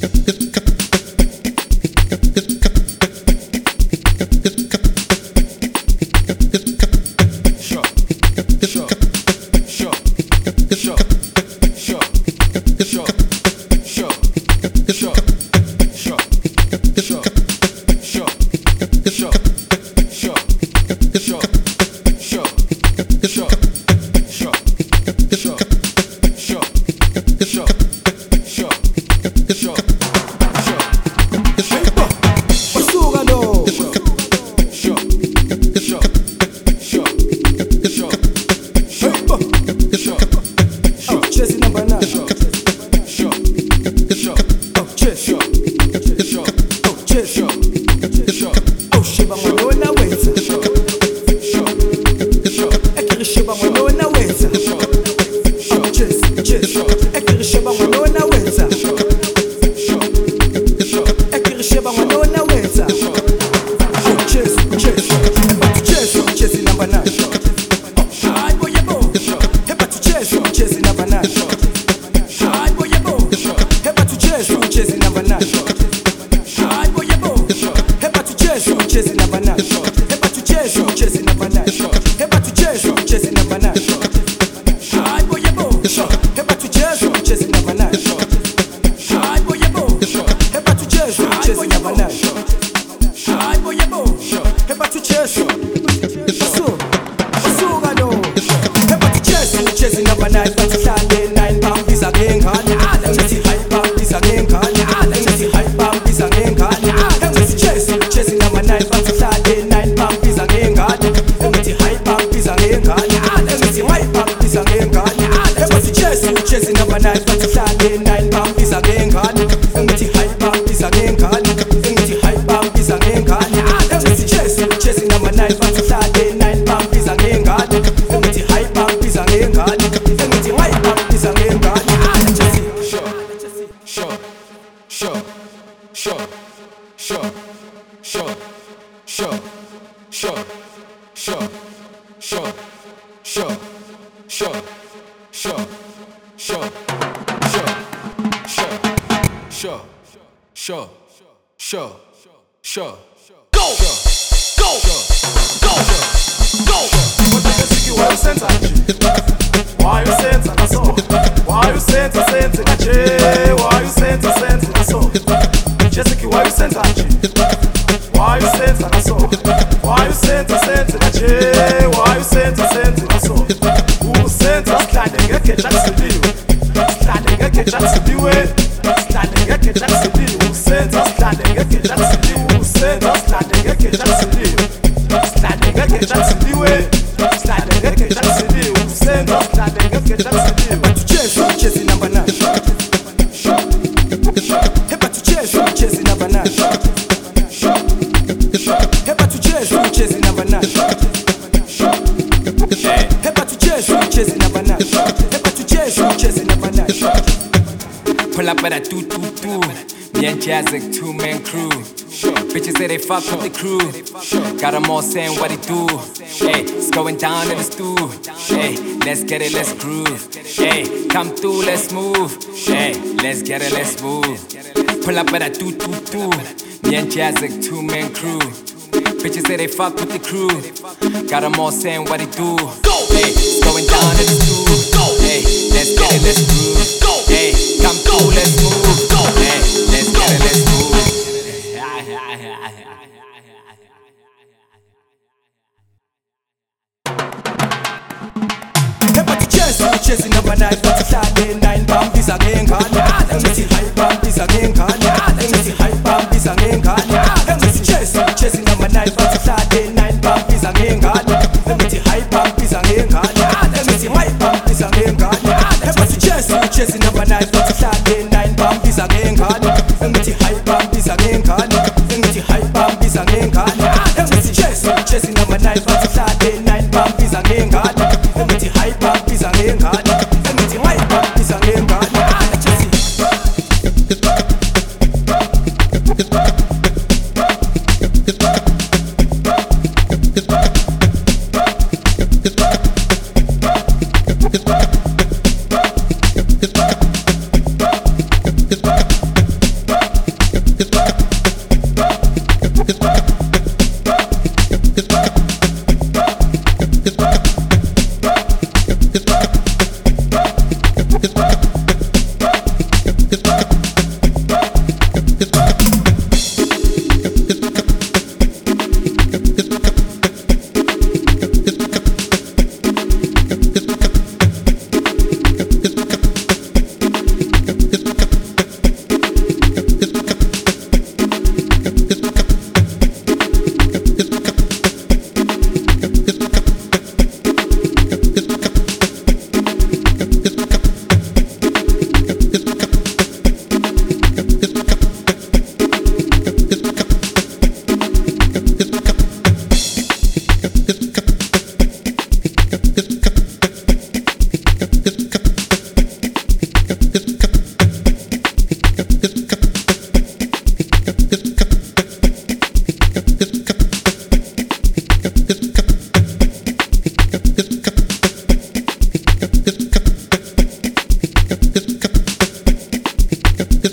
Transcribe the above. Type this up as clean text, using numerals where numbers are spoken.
Fuck with the crew, got them all saying what he do. Hey, it's going down in the stew. Hey, let's get it, let's groove. Hey, come through, let's move. Hey, let's get it, let's move. Pull up with a do. Me and Jazzic, two-man crew. Bitches say they fuck with the crew, got them all saying what he do. Hey, it's going down in the stew. Hey, let's get it, let's groove. Hey, come through, let's move. Hey, let's get it, let's move. Chasing up a knife, but it's not in 9 pound piece again, can ya? Let me see high pound piece again, can ya? Let me see high pound piece again, can ya? Let me see chasing up a knife, but it's not in 9 pound piece again, can ya? Let me see high pound piece again, can ya? Let me see high pound piece again, can ya? Let me see chasing up a knife, but it's not in 9 pound piece again, can ya? Let me see high pound piece again, can ya? Let me see high pound piece again, can ya? Let me see chasing up a knife, but it's not in 9 pound piece again, can ya? Let me see high pound piece again, can ya? Cause